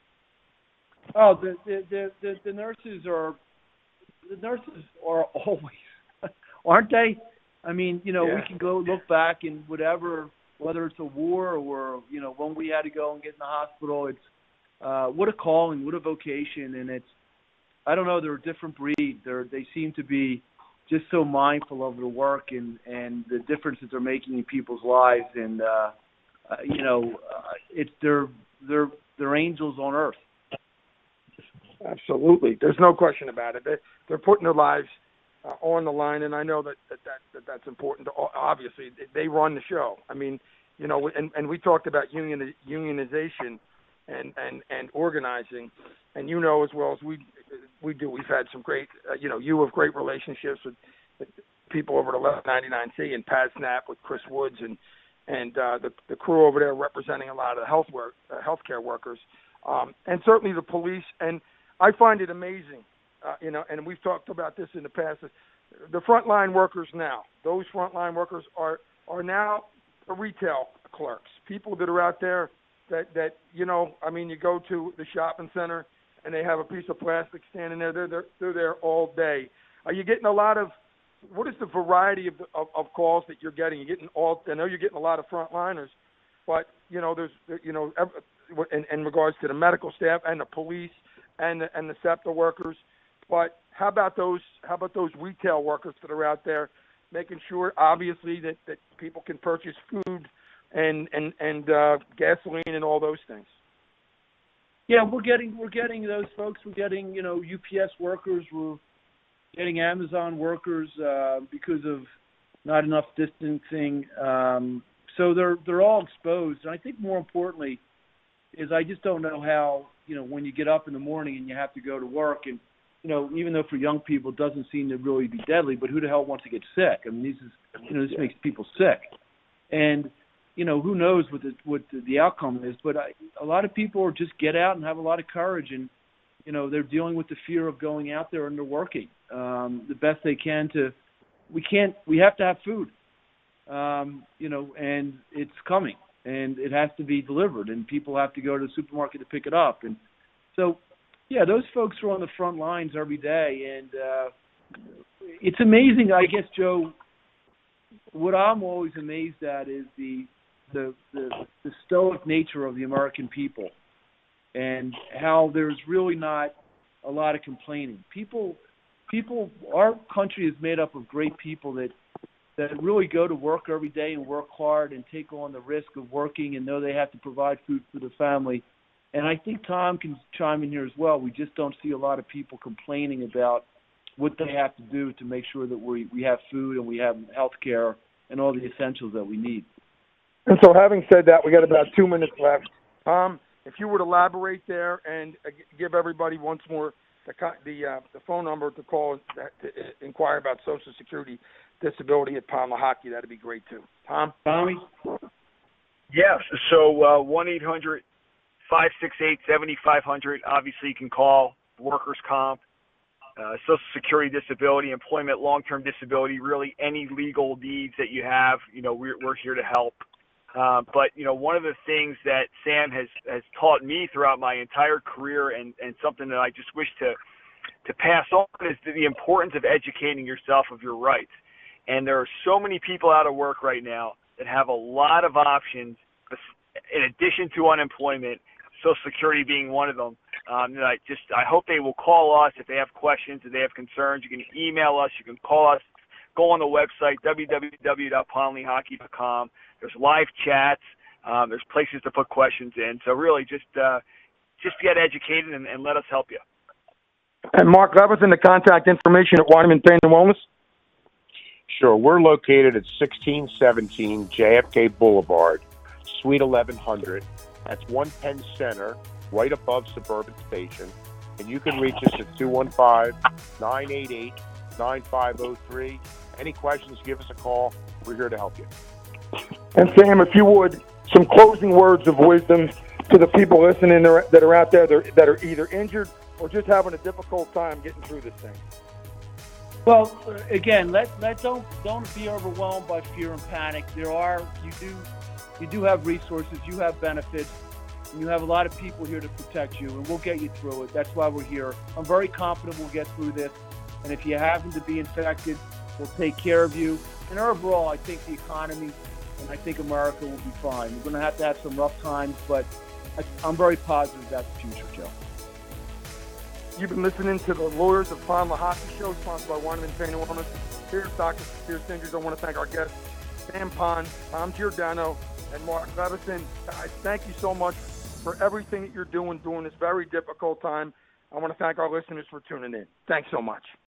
Oh, the the the, the, the nurses are the nurses are always, aren't they? I mean, you know, yeah. we can go look back and whatever, whether it's a war or, you know, when we had to go and get in the hospital, it's uh, what a calling, what a vocation, and it's, I don't know, they're a different breed. They're they seem to be just so mindful of their work and, and the difference that they're making in people's lives, and uh, uh, you know, uh, it's they're they're they're angels on earth. Absolutely, there's no question about it. They, they're putting their lives uh, on the line, and I know that, that, that, that that's important. To, obviously, they run the show. I mean, you know, and, and we talked about union unionization and, and, and organizing, and you know as well as we we do. We've had some great, uh, you know, you have great relationships with, with people over at eleven ninety-nine C and Pat Snap with Chris Woods and and uh, the the crew over there representing a lot of the health work, uh, healthcare workers, um, and certainly the police. And I find it amazing, uh, you know, and we've talked about this in the past. The frontline workers now, those frontline workers are are now retail clerks, people that are out there that, that you know, I mean, you go to the shopping center and they have a piece of plastic standing there. They're they're, they're there all day. Are you getting a lot of, what is the variety of, the, of of calls that you're getting? You're getting all, I know you're getting a lot of frontliners, but, you know, there's, you know, in, in regards to the medical staff and the police and the, and the SEPTA workers, but how about those how about those retail workers that are out there making sure, obviously, that, that people can purchase food and and and uh, gasoline and all those things? Yeah, we're getting we're getting those folks. We're getting, you know, U P S workers. We're getting Amazon workers uh, because of not enough distancing. Um, so they're they're all exposed. And I think more importantly is I just don't know how, you know, when you get up in the morning and you have to go to work, and, you know, even though for young people it doesn't seem to really be deadly, but who the hell wants to get sick? I mean, this is, you know, this makes people sick. And you know, who knows what the what the, the outcome is. But I, a lot of people are just get out and have a lot of courage, and you know, they're dealing with the fear of going out there and they're working um, the best they can to. We can't. We have to have food, um, you know, and it's coming, and it has to be delivered, and people have to go to the supermarket to pick it up, and so, yeah, those folks are on the front lines every day, and uh, it's amazing. I guess, Joe, what I'm always amazed at is the the, the the stoic nature of the American people, and how there's really not a lot of complaining. People, people, our country is made up of great people that that really go to work every day and work hard and take on the risk of working and know they have to provide food for the family. And I think Tom can chime in here as well. We just don't see a lot of people complaining about what they have to do to make sure that we we have food and we have health care and all the essentials that we need. And so having said that, we got about two minutes left. Tom, if you would elaborate there and uh, give everybody once more the the, uh, the phone number to call to inquire about Social Security disability at Palmer Hockey, that'd be great too. Tom? Tommy? Yes, so uh, one eight hundred five six eight seven five zero zero. Obviously, you can call workers' comp, uh, Social Security disability, employment, long-term disability, really any legal needs that you have. You know, we're, we're here to help. Uh, but, you know, one of the things that Sam has, has taught me throughout my entire career and, and something that I just wish to, to pass on is the importance of educating yourself of your rights. And there are so many people out of work right now that have a lot of options in addition to unemployment, Social Security being one of them. Um, and I just I hope they will call us if they have questions, if they have concerns. You can email us. You can call us. Go on the website, w w w dot ponley hockey dot com. There's live chats. Um, there's places to put questions in. So really just uh, just get educated and, and let us help you. And, Mark, that was in the contact information at Weineman Pain and Wellness? Sure. We're located at sixteen seventeen J F K Boulevard, Suite eleven hundred. That's one ten Center, right above Suburban Station. And you can reach us at two one five, nine eight eight, nine five zero three. Any questions, give us a call. We're here to help you. And, Sam, if you would, some closing words of wisdom to the people listening that are out there that are either injured or just having a difficult time getting through this thing. Well, again, let let don't don't be overwhelmed by fear and panic. There are you do you do have resources, you have benefits, and you have a lot of people here to protect you, and we'll get you through it. That's why we're here. I'm very confident we'll get through this. And if you happen to be infected, we'll take care of you. And overall, I think the economy and I think America will be fine. We're going to have to have some rough times, but I'm very positive about the future, Joe. You've been listening to the Lawyers of Palmer Hockey Show, sponsored by Weineman Pain and Wellness. Here's Doctor Spear Singers. I want to thank our guests, Sam Pond, Tom Giordano, and Mark Levison. Guys, thank you so much for everything that you're doing during this very difficult time. I want to thank our listeners for tuning in. Thanks so much.